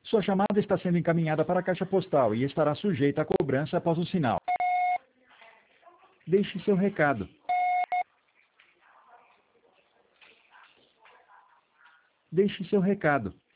Sua chamada está sendo encaminhada para a caixa postal e estará sujeita a cobrança após o sinal. Deixe seu recado. Deixe seu recado.